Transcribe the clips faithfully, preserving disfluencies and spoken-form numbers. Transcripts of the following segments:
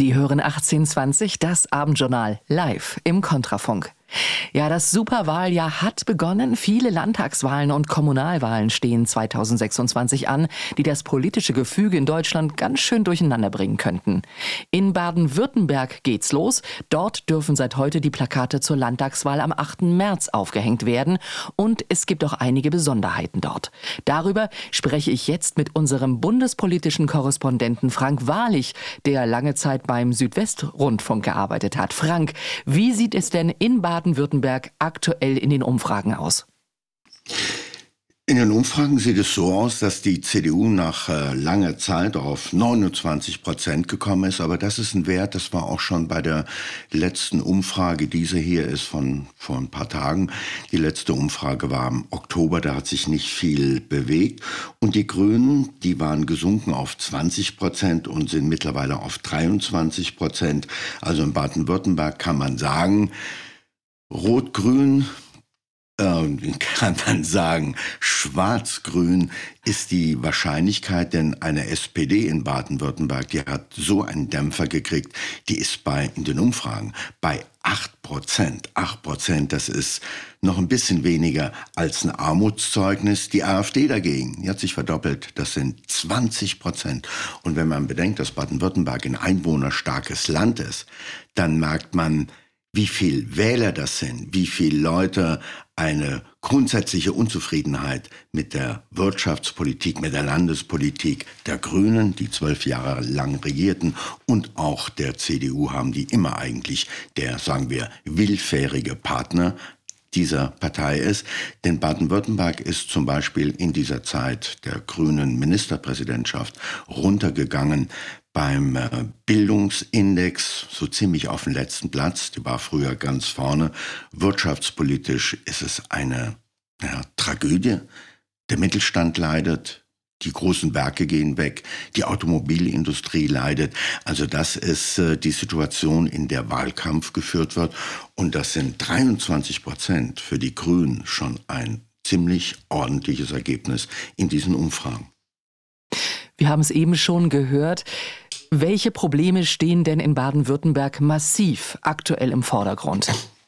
Sie hören achtzehn zwanzig, das Abendjournal, live im Kontrafunk. Ja, das Superwahljahr hat begonnen. Viele Landtagswahlen und Kommunalwahlen stehen zweitausendsechsundzwanzig an, die das politische Gefüge in Deutschland ganz schön durcheinander bringen könnten. In Baden-Württemberg geht's los. Dort dürfen seit heute die Plakate zur Landtagswahl am achten März aufgehängt werden. Und es gibt auch einige Besonderheiten dort. Darüber spreche ich jetzt mit unserem bundespolitischen Korrespondenten Frank Wahrlich, der lange Zeit beim Südwestrundfunk gearbeitet hat. Frank, wie sieht es denn in Baden-Württemberg aktuell in den Umfragen aus? In den Umfragen sieht es so aus, dass die C D U nach äh, langer Zeit auf neunundzwanzig Prozent gekommen ist. Aber das ist ein Wert, das war auch schon bei der letzten Umfrage. Diese hier ist von vor ein paar Tagen. Die letzte Umfrage war im Oktober, da hat sich nicht viel bewegt. Und die Grünen, die waren gesunken auf zwanzig Prozent und sind mittlerweile auf dreiundzwanzig Prozent. Also in Baden-Württemberg kann man sagen, Rot-Grün, äh, kann man sagen, Schwarz-Grün ist die Wahrscheinlichkeit, denn eine S P D in Baden-Württemberg, die hat so einen Dämpfer gekriegt, die ist bei in den Umfragen bei acht Prozent. acht Prozent, das ist noch ein bisschen weniger als ein Armutszeugnis. Die AfD dagegen, die hat sich verdoppelt, das sind zwanzig Prozent. Und wenn man bedenkt, dass Baden-Württemberg ein einwohnerstarkes Land ist, dann merkt man, wie viel Wähler das sind, wie viele Leute eine grundsätzliche Unzufriedenheit mit der Wirtschaftspolitik, mit der Landespolitik der Grünen, die zwölf Jahre lang regierten, und auch der C D U haben, die immer eigentlich der, sagen wir, willfährige Partner dieser Partei ist. Denn Baden-Württemberg ist zum Beispiel in dieser Zeit der grünen Ministerpräsidentschaft runtergegangen beim äh, Bildungsindex, so ziemlich auf den letzten Platz. Die war früher ganz vorne. Wirtschaftspolitisch ist es eine ja, Tragödie. Der Mittelstand leidet, die großen Werke gehen weg, die Automobilindustrie leidet. Also das ist äh, die Situation, in der Wahlkampf geführt wird. Und das sind dreiundzwanzig Prozent für die Grünen, schon ein ziemlich ordentliches Ergebnis in diesen Umfragen. Wir haben es eben schon gehört. Welche Probleme stehen denn in Baden-Württemberg massiv aktuell im Vordergrund?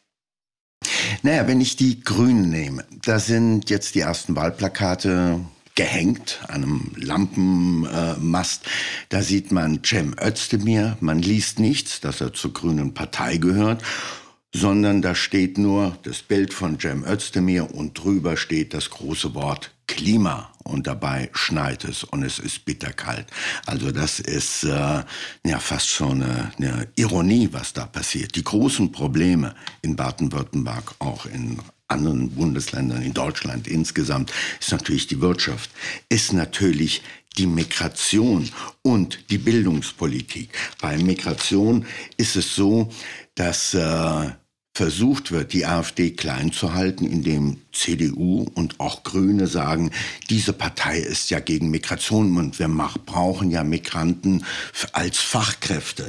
Naja, wenn ich die Grünen nehme, da sind jetzt die ersten Wahlplakate gehängt an einem Lampenmast. Äh, da sieht man Cem Özdemir. Man liest nichts, dass er zur Grünen Partei gehört, sondern da steht nur das Bild von Cem Özdemir und drüber steht das große Wort Klima. Und dabei schneit es und es ist bitterkalt. Also das ist äh, ja fast schon eine, eine Ironie, was da passiert. Die großen Probleme in Baden-Württemberg, auch in anderen Bundesländern, in Deutschland insgesamt, ist natürlich die Wirtschaft, ist natürlich die Migration und die Bildungspolitik. Bei Migration ist es so, dass äh, versucht wird, die AfD klein zu halten, indem C D U und auch Grüne sagen, diese Partei ist ja gegen Migration und wir brauchen ja Migranten als Fachkräfte.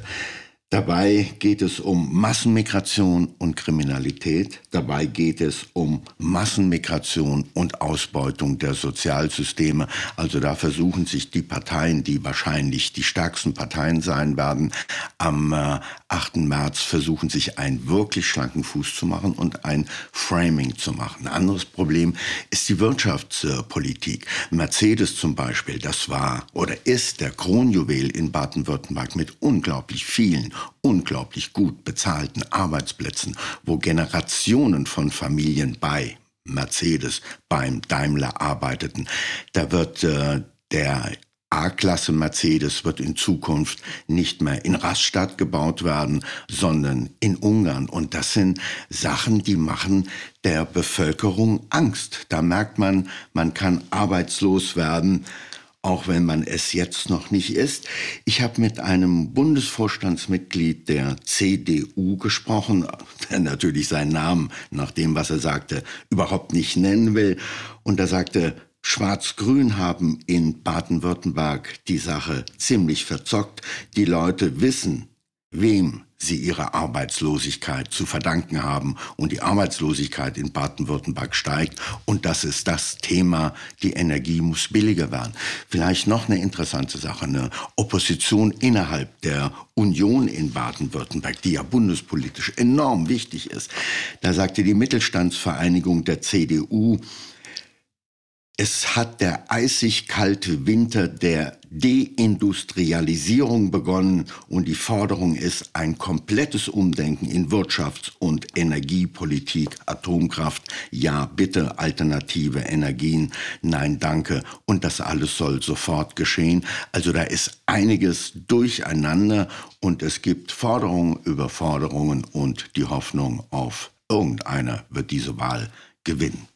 Dabei geht es um Massenmigration und Kriminalität. Dabei geht es um Massenmigration und Ausbeutung der Sozialsysteme. Also da versuchen sich die Parteien, die wahrscheinlich die stärksten Parteien sein werden, am äh, achten März versuchen sich einen wirklich schlanken Fuß zu machen und ein Framing zu machen. Ein anderes Problem ist die Wirtschaftspolitik. Mercedes zum Beispiel, das war oder ist der Kronjuwel in Baden-Württemberg mit unglaublich vielen unglaublich gut bezahlten Arbeitsplätzen, wo Generationen von Familien bei Mercedes, beim Daimler arbeiteten. Da wird äh, der A-Klasse Mercedes wird in Zukunft nicht mehr in Rastatt gebaut werden, sondern in Ungarn. Und das sind Sachen, die machen der Bevölkerung Angst. Da merkt man, man kann arbeitslos werden, auch wenn man es jetzt noch nicht ist. Ich habe mit einem Bundesvorstandsmitglied der C D U gesprochen, der natürlich seinen Namen, nach dem, was er sagte, überhaupt nicht nennen will. Und er sagte, Schwarz-Grün haben in Baden-Württemberg die Sache ziemlich verzockt. Die Leute wissen, wem sie ihre Arbeitslosigkeit zu verdanken haben. Und die Arbeitslosigkeit in Baden-Württemberg steigt. Und das ist das Thema, die Energie muss billiger werden. Vielleicht noch eine interessante Sache, eine Opposition innerhalb der Union in Baden-Württemberg, die ja bundespolitisch enorm wichtig ist. Da sagte die Mittelstandsvereinigung der C D U, es hat der eisig kalte Winter der Deindustrialisierung begonnen und die Forderung ist ein komplettes Umdenken in Wirtschafts- und Energiepolitik, Atomkraft, ja bitte, alternative Energien, nein danke, und das alles soll sofort geschehen. Also da ist einiges durcheinander und es gibt Forderungen über Forderungen und die Hoffnung auf irgendeiner wird diese Wahl gewinnen.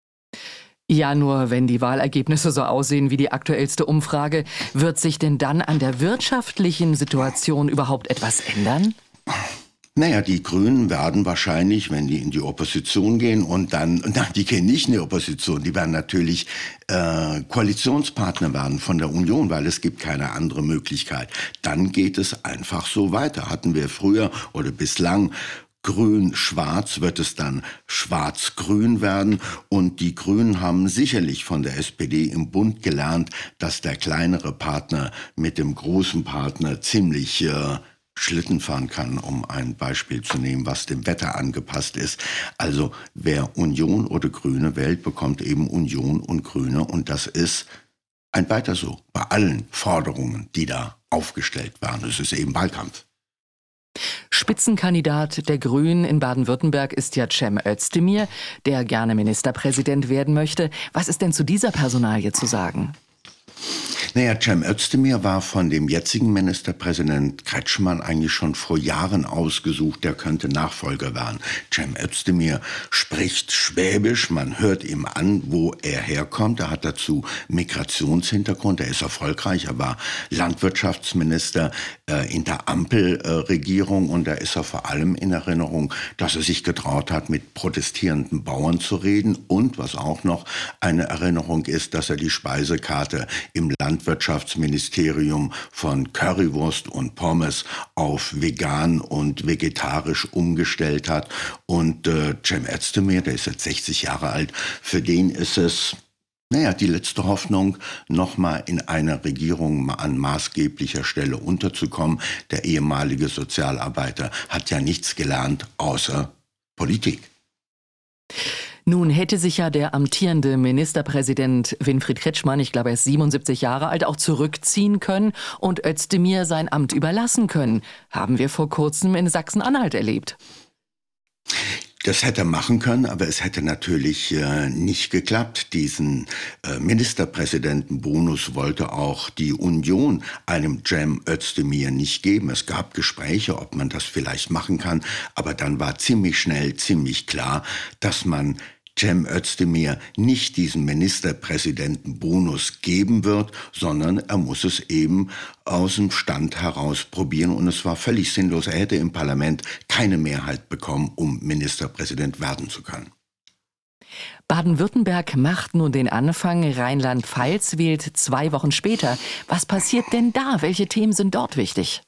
Ja, nur wenn die Wahlergebnisse so aussehen wie die aktuellste Umfrage, wird sich denn dann an der wirtschaftlichen Situation überhaupt etwas ändern? Naja, die Grünen werden wahrscheinlich, wenn die in die Opposition gehen und dann, na, die gehen nicht in die Opposition, die werden natürlich äh, Koalitionspartner werden von der Union, weil es gibt keine andere Möglichkeit. Dann geht es einfach so weiter. Hatten wir früher oder bislang Grün-Schwarz, wird es dann Schwarz-Grün werden. Und die Grünen haben sicherlich von der S P D im Bund gelernt, dass der kleinere Partner mit dem großen Partner ziemlich äh, Schlitten fahren kann, um ein Beispiel zu nehmen, was dem Wetter angepasst ist. Also wer Union oder Grüne wählt, bekommt eben Union und Grüne. Und das ist ein weiter so bei allen Forderungen, die da aufgestellt werden. Es ist eben Wahlkampf. Spitzenkandidat der Grünen in Baden-Württemberg ist ja Cem Özdemir, der gerne Ministerpräsident werden möchte. Was ist denn zu dieser Personalie zu sagen? Naja, Cem Özdemir war von dem jetzigen Ministerpräsident Kretschmann eigentlich schon vor Jahren ausgesucht, der könnte Nachfolger werden. Cem Özdemir spricht Schwäbisch, man hört ihm an, wo er herkommt. Er hat dazu Migrationshintergrund, er ist erfolgreich, er war Landwirtschaftsminister äh, in der Ampelregierung äh, und da ist er vor allem in Erinnerung, dass er sich getraut hat, mit protestierenden Bauern zu reden und was auch noch eine Erinnerung ist, dass er die Speisekarte im Landwirtschaftsministerium von Currywurst und Pommes auf vegan und vegetarisch umgestellt hat. Und äh, Cem Özdemir, der ist jetzt sechzig Jahre alt, für den ist es, naja, die letzte Hoffnung, nochmal in einer Regierung an maßgeblicher Stelle unterzukommen. Der ehemalige Sozialarbeiter hat ja nichts gelernt außer Politik. Nun hätte sich ja der amtierende Ministerpräsident Winfried Kretschmann, ich glaube er ist siebenundsiebzig Jahre alt, auch zurückziehen können und Özdemir sein Amt überlassen können. Haben wir vor kurzem in Sachsen-Anhalt erlebt. Das hätte er machen können, aber es hätte natürlich äh, nicht geklappt. Diesen äh, Ministerpräsidentenbonus wollte auch die Union einem Cem Özdemir nicht geben. Es gab Gespräche, ob man das vielleicht machen kann, aber dann war ziemlich schnell, ziemlich klar, dass man Cem Özdemir nicht diesen Ministerpräsidentenbonus geben wird, sondern er muss es eben aus dem Stand heraus probieren. Und es war völlig sinnlos. Er hätte im Parlament keine Mehrheit bekommen, um Ministerpräsident werden zu können. Baden-Württemberg macht nun den Anfang. Rheinland-Pfalz wählt zwei Wochen später. Was passiert denn da? Welche Themen sind dort wichtig?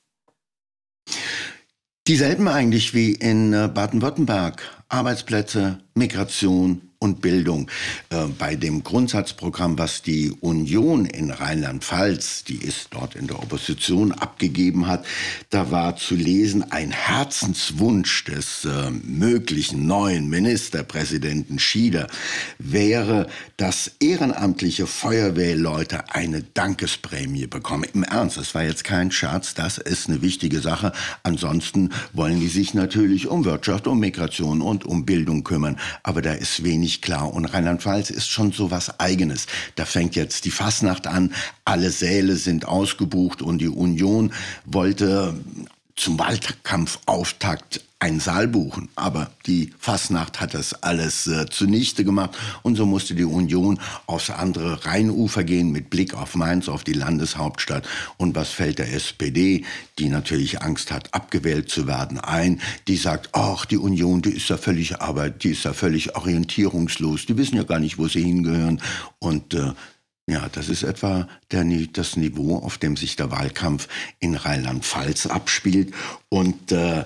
Dieselben eigentlich wie in Baden-Württemberg. Arbeitsplätze, Migration und Bildung. Äh, bei dem Grundsatzprogramm, was die Union in Rheinland-Pfalz, die ist dort in der Opposition, abgegeben hat, da war zu lesen, ein Herzenswunsch des äh, möglichen neuen Ministerpräsidenten Schieder wäre, dass ehrenamtliche Feuerwehrleute eine Dankesprämie bekommen. Im Ernst, das war jetzt kein Scherz, das ist eine wichtige Sache. Ansonsten wollen die sich natürlich um Wirtschaft, um Migration und um Bildung kümmern. Aber da ist wenig klar. Und Rheinland-Pfalz ist schon so was Eigenes. Da fängt jetzt die Fasnacht an. Alle Säle sind ausgebucht und die Union wollte zum Wahlkampfauftakt einen Saal buchen. Aber die Fasnacht hat das alles äh, zunichte gemacht. Und so musste die Union aufs andere Rheinufer gehen mit Blick auf Mainz, auf die Landeshauptstadt. Und was fällt der S P D, die natürlich Angst hat, abgewählt zu werden, ein? Die sagt, ach, die Union, die ist ja völlig Arbeit, die ist ja völlig orientierungslos. Die wissen ja gar nicht, wo sie hingehören. Und äh, Ja, das ist etwa der, Ni- das Niveau, auf dem sich der Wahlkampf in Rheinland-Pfalz abspielt. Und äh,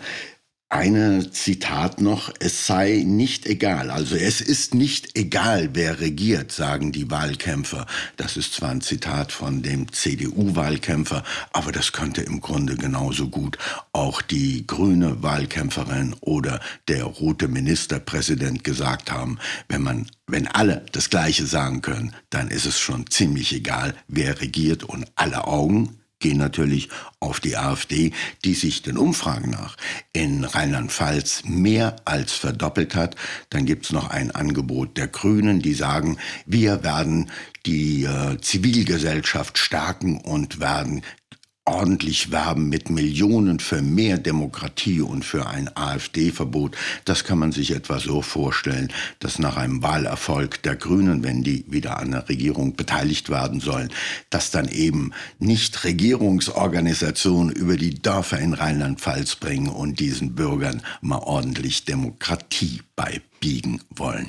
eine Zitat noch, es sei nicht egal, also es ist nicht egal, wer regiert, sagen die Wahlkämpfer. Das ist zwar ein Zitat von dem C D U-Wahlkämpfer, aber das könnte im Grunde genauso gut auch die grüne Wahlkämpferin oder der rote Ministerpräsident gesagt haben. Wenn man, wenn alle das Gleiche sagen können, dann ist es schon ziemlich egal, wer regiert, und alle Augen gehen natürlich auf die AfD, die sich den Umfragen nach in Rheinland-Pfalz mehr als verdoppelt hat. Dann gibt's noch ein Angebot der Grünen, die sagen, wir werden die äh, Zivilgesellschaft stärken und werden ordentlich werben mit Millionen für mehr Demokratie und für ein AfD-Verbot. Das kann man sich etwa so vorstellen, dass nach einem Wahlerfolg der Grünen, wenn die wieder an der Regierung beteiligt werden sollen, dass dann eben nicht Regierungsorganisationen über die Dörfer in Rheinland-Pfalz bringen und diesen Bürgern mal ordentlich Demokratie beibiegen wollen.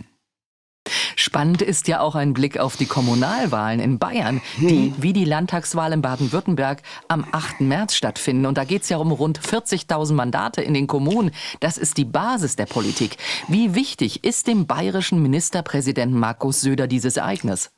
Spannend ist ja auch ein Blick auf die Kommunalwahlen in Bayern, die wie die Landtagswahl in Baden-Württemberg am achten März stattfinden. Und da geht es ja um rund vierzigtausend Mandate in den Kommunen. Das ist die Basis der Politik. Wie wichtig ist dem bayerischen Ministerpräsidenten Markus Söder dieses Ereignis?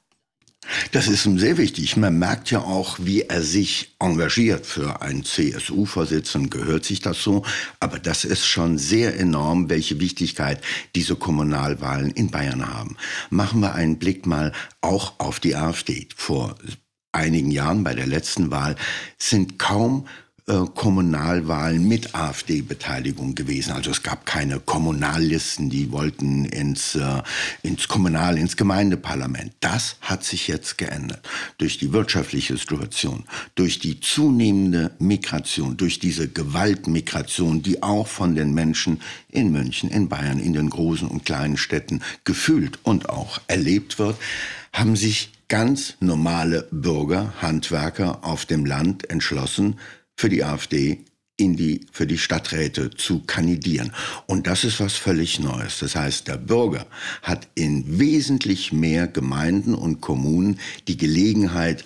Das ist ihm sehr wichtig. Man merkt ja auch, wie er sich engagiert. Für einen C S U-Vorsitzenden gehört sich das so. Aber das ist schon sehr enorm, welche Wichtigkeit diese Kommunalwahlen in Bayern haben. Machen wir einen Blick mal auch auf die AfD. Vor einigen Jahren, bei der letzten Wahl, sind kaum äh, Kommunalwahlen mit AfD-Beteiligung gewesen. Also es gab keine Kommunallisten, die wollten ins, äh, ins Kommunal, ins Gemeindeparlament. Das hat sich jetzt geändert. Durch die wirtschaftliche Situation, durch die zunehmende Migration, durch diese Gewaltmigration, die auch von den Menschen in München, in Bayern, in den großen und kleinen Städten gefühlt und auch erlebt wird, haben sich ganz normale Bürger, Handwerker auf dem Land entschlossen, für die AfD in die, für die Stadträte zu kandidieren. Und das ist was völlig Neues. Das heißt, der Bürger hat in wesentlich mehr Gemeinden und Kommunen die Gelegenheit,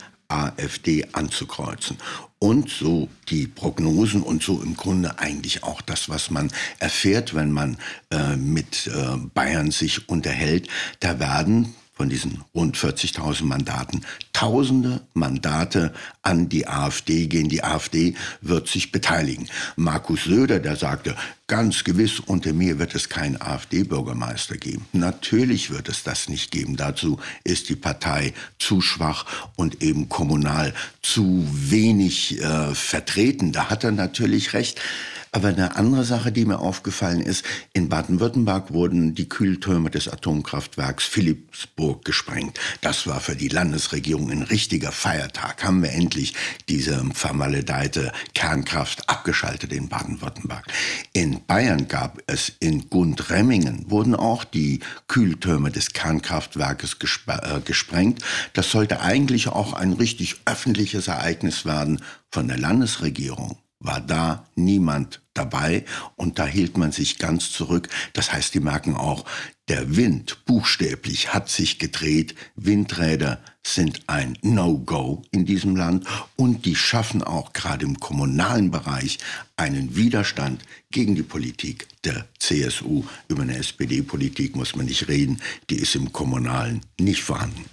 AfD anzukreuzen. Und so die Prognosen und so im Grunde eigentlich auch das, was man erfährt, wenn man äh, mit äh, Bayern sich unterhält, da werden von diesen rund vierzigtausend Mandaten tausende Mandate an die AfD gehen. Die AfD wird sich beteiligen. Markus Söder, der sagte, ganz gewiss, unter mir wird es keinen AfD-Bürgermeister geben. Natürlich wird es das nicht geben. Dazu ist die Partei zu schwach und eben kommunal zu wenig äh, vertreten. Da hat er natürlich recht. Aber eine andere Sache, die mir aufgefallen ist, in Baden-Württemberg wurden die Kühltürme des Atomkraftwerks Philippsburg gesprengt. Das war für die Landesregierung ein richtiger Feiertag. Haben wir endlich diese vermaledeite Kernkraft abgeschaltet in Baden-Württemberg. In Bayern gab es in Gundremmingen, wurden auch die Kühltürme des Kernkraftwerkes gesp- äh, gesprengt. Das sollte eigentlich auch ein richtig öffentliches Ereignis werden von der Landesregierung. War da niemand dabei und da hielt man sich ganz zurück. Das heißt, die merken auch, der Wind buchstäblich hat sich gedreht. Windräder sind ein No-Go in diesem Land und die schaffen auch gerade im kommunalen Bereich einen Widerstand gegen die Politik der C S U. Über eine S P D-Politik muss man nicht reden, die ist im Kommunalen nicht vorhanden.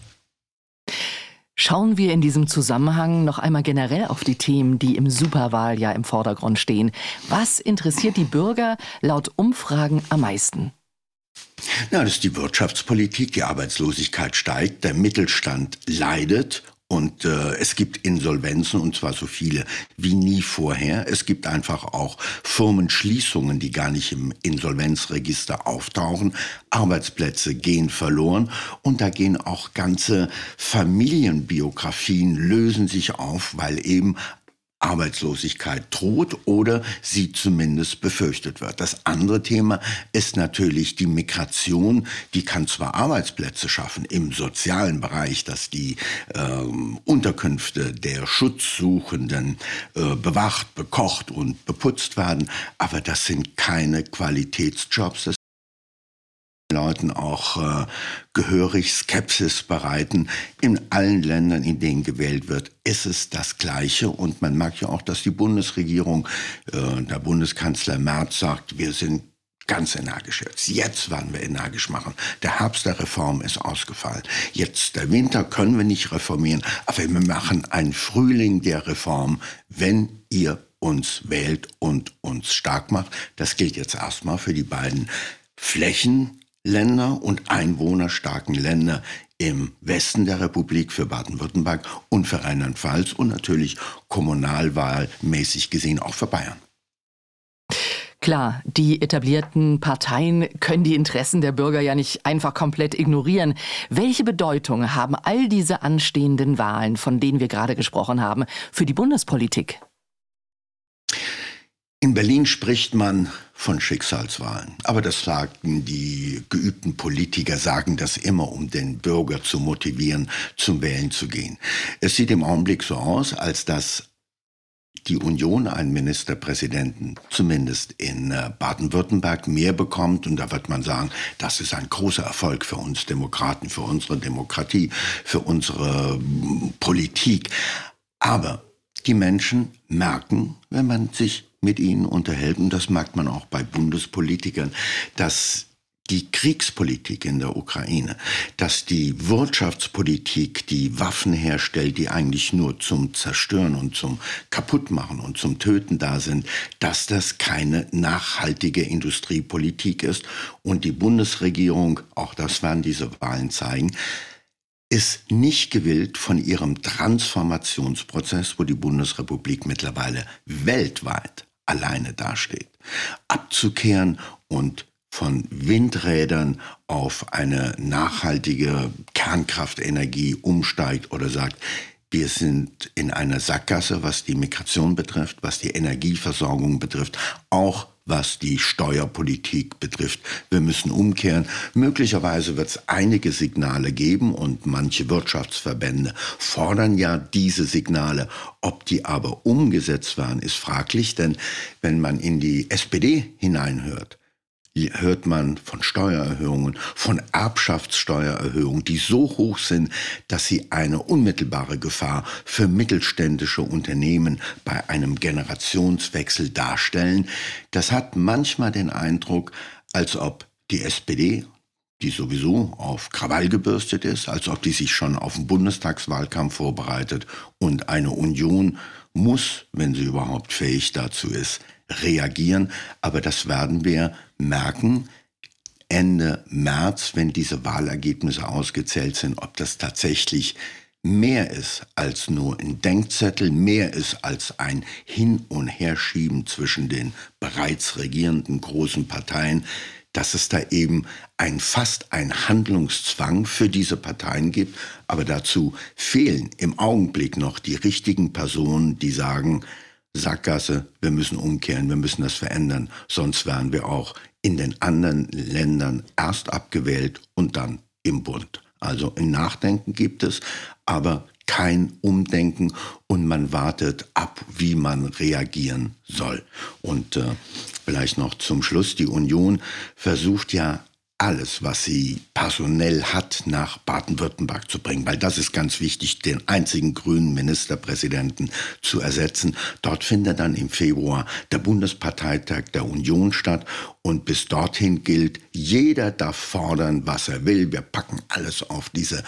Schauen wir in diesem Zusammenhang noch einmal generell auf die Themen, die im Superwahljahr im Vordergrund stehen. Was interessiert die Bürger laut Umfragen am meisten? Ja, das ist die Wirtschaftspolitik. Die Arbeitslosigkeit steigt, der Mittelstand leidet. Und äh, es gibt Insolvenzen, und zwar so viele wie nie vorher. Es gibt einfach auch Firmenschließungen, die gar nicht im Insolvenzregister auftauchen. Arbeitsplätze gehen verloren und da gehen auch ganze Familienbiografien lösen sich auf, weil eben Arbeitslosigkeit droht oder sie zumindest befürchtet wird. Das andere Thema ist natürlich die Migration. Die kann zwar Arbeitsplätze schaffen im sozialen Bereich, dass die ähm, Unterkünfte der Schutzsuchenden äh, bewacht, bekocht und beputzt werden, aber das sind keine Qualitätsjobs. Das Leuten auch äh, gehörig Skepsis bereiten. In allen Ländern, in denen gewählt wird, ist es das Gleiche. Und man merkt ja auch, dass die Bundesregierung, äh, der Bundeskanzler Merz sagt, wir sind ganz energisch jetzt. Jetzt werden wir energisch machen. Der Herbst der Reform ist ausgefallen. Jetzt der Winter können wir nicht reformieren, aber wir machen einen Frühling der Reform, wenn ihr uns wählt und uns stark macht. Das gilt jetzt erstmal für die beiden Flächenländer und einwohnerstarken Länder im Westen der Republik, für Baden-Württemberg und für Rheinland-Pfalz und natürlich kommunalwahlmäßig gesehen auch für Bayern. Klar, die etablierten Parteien können die Interessen der Bürger ja nicht einfach komplett ignorieren. Welche Bedeutung haben all diese anstehenden Wahlen, von denen wir gerade gesprochen haben, für die Bundespolitik? In Berlin spricht man von Schicksalswahlen. Aber das sagen die geübten Politiker, sagen das immer, um den Bürger zu motivieren, zum Wählen zu gehen. Es sieht im Augenblick so aus, als dass die Union einen Ministerpräsidenten, zumindest in Baden-Württemberg, mehr bekommt. Und da wird man sagen, das ist ein großer Erfolg für uns Demokraten, für unsere Demokratie, für unsere Politik. Aber die Menschen merken, wenn man sich mit ihnen unterhält, und das merkt man auch bei Bundespolitikern, dass die Kriegspolitik in der Ukraine, dass die Wirtschaftspolitik, die Waffen herstellt, die eigentlich nur zum Zerstören und zum Kaputtmachen und zum Töten da sind, dass das keine nachhaltige Industriepolitik ist. Und die Bundesregierung, auch das werden diese Wahlen zeigen, ist nicht gewillt, von ihrem Transformationsprozess, wo die Bundesrepublik mittlerweile weltweit alleine dasteht, abzukehren und von Windrädern auf eine nachhaltige Kernkraftenergie umsteigt oder sagt, wir sind in einer Sackgasse, was die Migration betrifft, was die Energieversorgung betrifft, auch was die Steuerpolitik betrifft. Wir müssen umkehren. Möglicherweise wird es einige Signale geben und manche Wirtschaftsverbände fordern ja diese Signale. Ob die aber umgesetzt werden, ist fraglich, denn wenn man in die S P D hineinhört, hört man von Steuererhöhungen, von Erbschaftssteuererhöhungen, die so hoch sind, dass sie eine unmittelbare Gefahr für mittelständische Unternehmen bei einem Generationswechsel darstellen. Das hat manchmal den Eindruck, als ob die S P D, die sowieso auf Krawall gebürstet ist, als ob die sich schon auf den Bundestagswahlkampf vorbereitet, und eine Union muss, wenn sie überhaupt fähig dazu ist, reagieren. Aber das werden wir merken Ende März, wenn diese Wahlergebnisse ausgezählt sind, ob das tatsächlich mehr ist als nur ein Denkzettel, mehr ist als ein Hin- und Herschieben zwischen den bereits regierenden großen Parteien, dass es da eben ein fast ein Handlungszwang für diese Parteien gibt. Aber dazu fehlen im Augenblick noch die richtigen Personen, die sagen, Sackgasse, wir müssen umkehren, wir müssen das verändern, sonst werden wir auch in den anderen Ländern erst abgewählt und dann im Bund. Also ein Nachdenken gibt es, aber kein Umdenken, und man wartet ab, wie man reagieren soll. Und äh, vielleicht noch zum Schluss, die Union versucht ja alles, was sie personell hat, nach Baden-Württemberg zu bringen. Weil das ist ganz wichtig, den einzigen grünen Ministerpräsidenten zu ersetzen. Dort findet dann im Februar der Bundesparteitag der Union statt. Und bis dorthin gilt, jeder darf fordern, was er will. Wir packen alles auf diese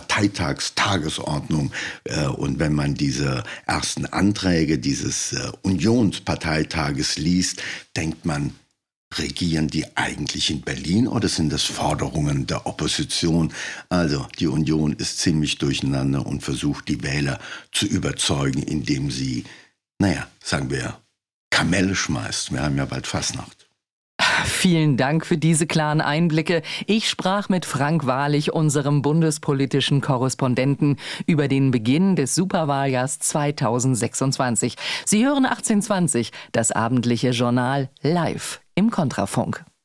Parteitagstagesordnung. Und wenn man diese ersten Anträge dieses Unionsparteitages liest, denkt man, regieren die eigentlich in Berlin oder sind das Forderungen der Opposition? Also die Union ist ziemlich durcheinander und versucht, die Wähler zu überzeugen, indem sie, naja, sagen wir, Kamelle schmeißt. Wir haben ja bald Fastnacht. Vielen Dank für diese klaren Einblicke. Ich sprach mit Frank Wahrlich, unserem bundespolitischen Korrespondenten, über den Beginn des Superwahljahrs zweitausendsechsundzwanzig. Sie hören achtzehn zwanzig, das abendliche Journal live im Kontrafunk.